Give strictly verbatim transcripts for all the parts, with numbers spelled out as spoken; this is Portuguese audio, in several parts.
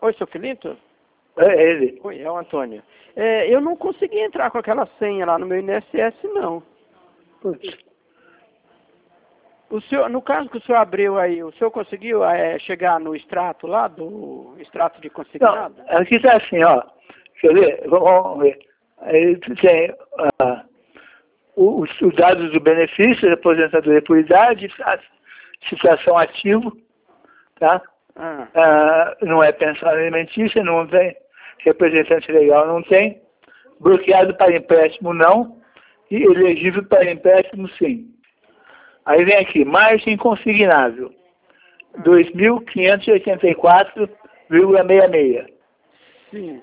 Oi, seu Filinto? É ele. Oi, é o Antônio. É, eu não consegui entrar com aquela senha lá no meu I N S S, não. Putz. O senhor, no caso que o senhor abriu aí, o senhor conseguiu é, chegar no extrato lá, do extrato de consignado? Não, aqui está assim, ó. Quer ver? Vamos ver. Aí tem uh, os, os dados do benefício, aposentadoria por idade, a situação ativo, tá? Ah. Uh, não é pensão alimentícia, não tem. Representante legal não tem. Bloqueado para empréstimo não. E elegível para empréstimo sim. Aí vem aqui, margem consignável. dois mil quinhentos e oitenta e quatro vírgula sessenta e seis. Sim.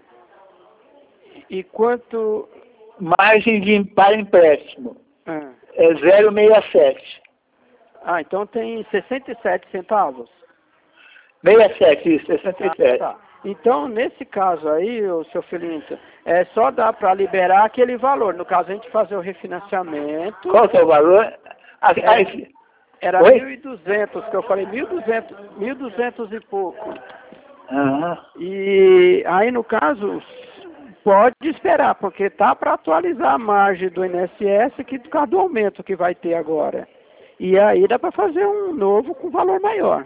E quanto... Margem de, para empréstimo. Ah. É zero vírgula sessenta e sete. Ah, então tem sessenta e sete centavos. sessenta e sete, isso, sessenta e sete. Ah, tá. Então, nesse caso aí, o seu Filinto, é só dá para liberar aquele valor. No caso, a gente fazer o refinanciamento... Qual que é o valor? Ah, É, era Oi? mil e duzentos, que eu falei, mil e duzentos, mil e duzentos e pouco. Uhum. E aí, no caso, pode esperar, porque tá para atualizar a margem do I N S S que por causa do aumento que vai ter agora. E aí dá para fazer um novo com valor maior.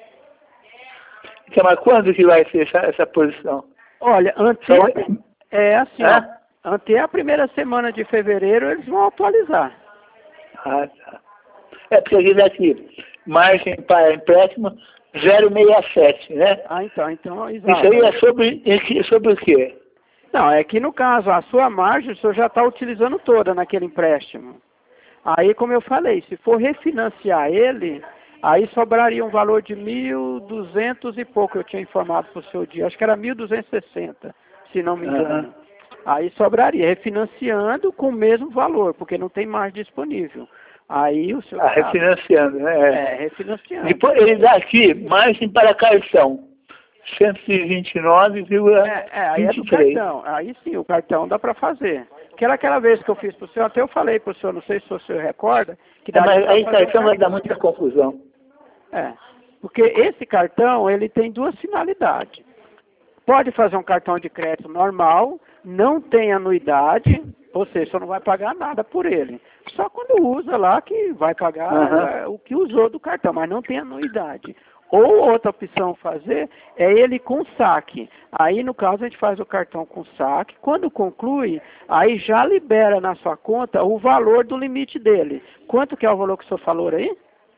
Então, mas quando que vai ser essa, essa posição? Olha, antes Só... é assim, é? ó, até a primeira semana de fevereiro eles vão atualizar. Ah, tá. É porque diz aqui, margem para empréstimo zero vírgula sessenta e sete, né? Ah, então, então, exato. Isso aí é sobre, sobre o quê? Não, é que no caso, a sua margem o senhor já está utilizando toda naquele empréstimo. Aí, como eu falei, se for refinanciar ele, aí sobraria um valor de mil e duzentos e pouco, eu tinha informado para o seu dia, acho que era mil duzentos e sessenta, se não me engano. Uhum. Aí sobraria, refinanciando com o mesmo valor, porque não tem margem disponível. Aí o senhor... Ah, refinanciando, né? É, refinanciando. Depois ele dá aqui, margem para cartão, cento e vinte e nove vírgula vinte e três. É, é, aí é do cartão. Aí sim, o cartão dá para fazer. Que era aquela vez que eu fiz para o senhor, até eu falei para o senhor, não sei se o senhor recorda, que é, mas aí cartão, cartão vai dar muita confusão. É, porque esse cartão, ele tem duas finalidades. Pode fazer um cartão de crédito normal, não tem anuidade, ou seja, você não vai pagar nada por ele. Só quando usa lá que vai pagar uhum. é, o que usou do cartão, mas não tem anuidade. Ou outra opção fazer é ele com saque. Aí, no caso, a gente faz o cartão com saque. Quando conclui, aí já libera na sua conta o valor do limite dele. Quanto que é o valor que o senhor falou aí?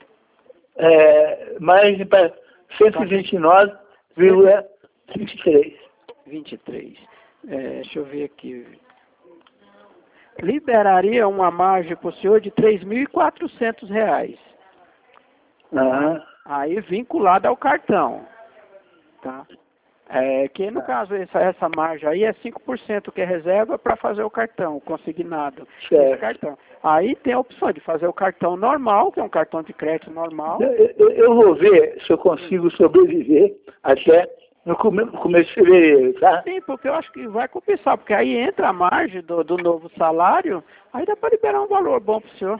É, margem para cento e vinte e nove vírgula vinte e três. vinte e três. É, deixa eu ver aqui. Liberaria uma margem para o senhor de três mil e quatrocentos reais. Uhum. Aí vinculada ao cartão. Tá? É, que no caso essa, essa margem aí é cinco por cento que é reserva para fazer o cartão consignado. Esse cartão. Aí tem a opção de fazer o cartão normal, que é um cartão de crédito normal. Eu, eu, eu vou ver se eu consigo sobreviver até no come, começo de fevereiro, tá? Sim, porque eu acho que vai compensar, porque aí entra a margem do, do novo salário, aí dá para liberar um valor bom para o senhor.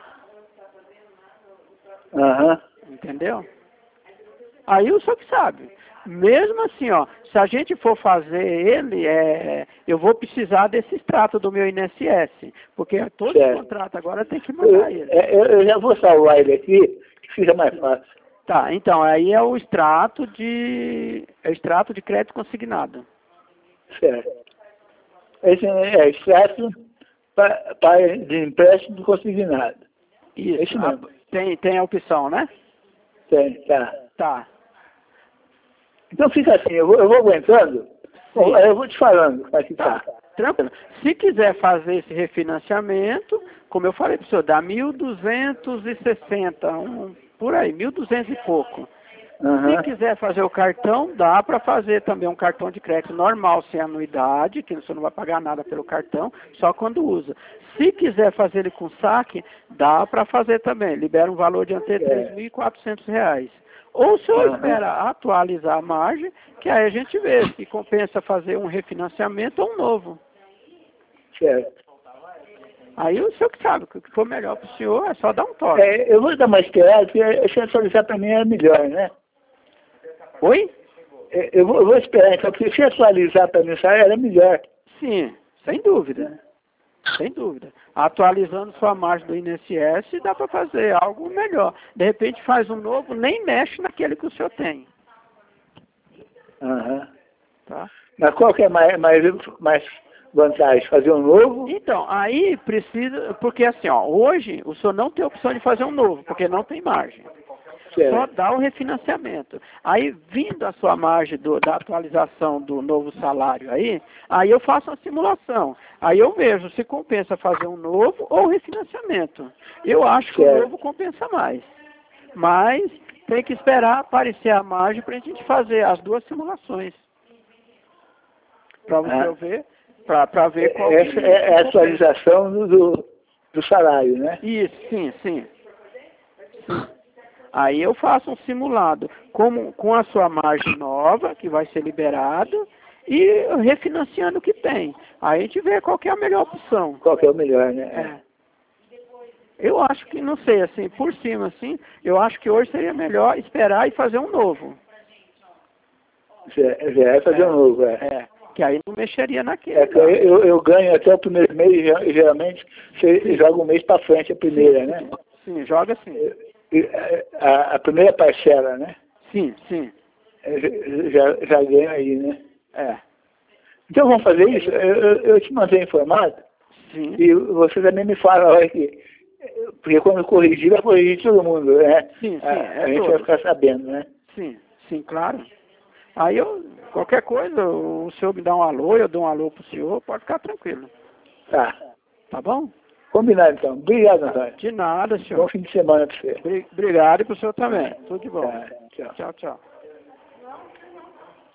Uhum. Entendeu? Aí o senhor que sabe. Mesmo assim, ó, se a gente for fazer ele, é, eu vou precisar desse extrato do meu I N S S, porque todo certo. Contrato agora tem que mandar eu, ele. Eu, eu já vou salvar ele aqui, que fica mais fácil. Tá, então, aí é o extrato de, é o extrato de crédito consignado. Certo. Esse é extrato pra, pra, de empréstimo consignado. Isso, Esse mesmo. Tem, tem a opção, né? Tem, tá. Tá. Então fica assim, eu vou, eu vou aguentando, Sim. eu vou te falando como é que tá. tá. Tranquilo. Se quiser fazer esse refinanciamento, como eu falei para o senhor, dá mil duzentos e sessenta, um, por aí, mil e duzentos e pouco. Uhum. Se quiser fazer o cartão, dá para fazer também um cartão de crédito normal, sem anuidade, que você não vai pagar nada pelo cartão, só quando usa. Se quiser fazer ele com saque, dá para fazer também, libera um valor de até três mil e quatrocentos reais. Ou o senhor uhum. espera atualizar a margem, que aí a gente vê se compensa fazer um refinanciamento ou um novo. Certo. Aí o senhor que sabe, o que for melhor para o senhor é só dar um toque. É, eu vou dar uma esperada, porque se atualizar para mim é melhor, né? Oi? eu, vou, eu vou esperar, então, porque se atualizar para mim, era melhor. Sim, sem dúvida. Sem dúvida. Atualizando sua margem do I N S S, dá para fazer algo melhor. De repente faz um novo, nem mexe naquele que o senhor tem. Uhum. Tá? Mas qual que é mais, mais, mais vantagem? Fazer um novo? Então, aí precisa, porque assim, ó, hoje o senhor não tem opção de fazer um novo, porque não tem margem. Certo. Só dá o refinanciamento. Aí, vindo a sua margem do, da atualização do novo salário aí, aí eu faço uma simulação. Aí eu vejo se compensa fazer um novo ou refinanciamento. Eu acho que Certo. o novo compensa mais. Mas tem que esperar aparecer a margem para a gente fazer as duas simulações. Para você Ah. ver, para ver qual Essa que é a atualização do, do, do salário, né? Isso, sim, sim. sim. Aí eu faço um simulado com, com a sua margem nova, que vai ser liberado, e refinanciando o que tem. Aí a gente vê qual que é a melhor opção. Qual que é o melhor, né? É. Eu acho que, não sei, assim, por cima, assim, eu acho que hoje seria melhor esperar e fazer um novo. Já, já é fazer é, um novo, é. É, que aí não mexeria naquele. É que eu, eu, eu ganho até o primeiro mês, geralmente você Sim. joga um mês para frente a primeira, sim, né? Sim, joga assim. A, a primeira parcela, né? Sim, sim. Já, já ganho aí, né? É. Então vamos fazer isso? Eu, eu, eu te mantenho informado. Sim. E você também me fala olha, que, porque quando corrigir, vai corrigir todo mundo, né? Sim, sim. A, É a gente todo. vai ficar sabendo, né? Sim, sim, claro. Aí eu, qualquer coisa, o senhor me dá um alô, eu dou um alô pro senhor, pode ficar tranquilo. Tá. Tá bom? Combinado então. Obrigado, Antônio. De nada, senhor. Bom fim de semana para você. Obrigado e pro senhor também. Tudo de bom. Tá, tchau. Tchau, tchau.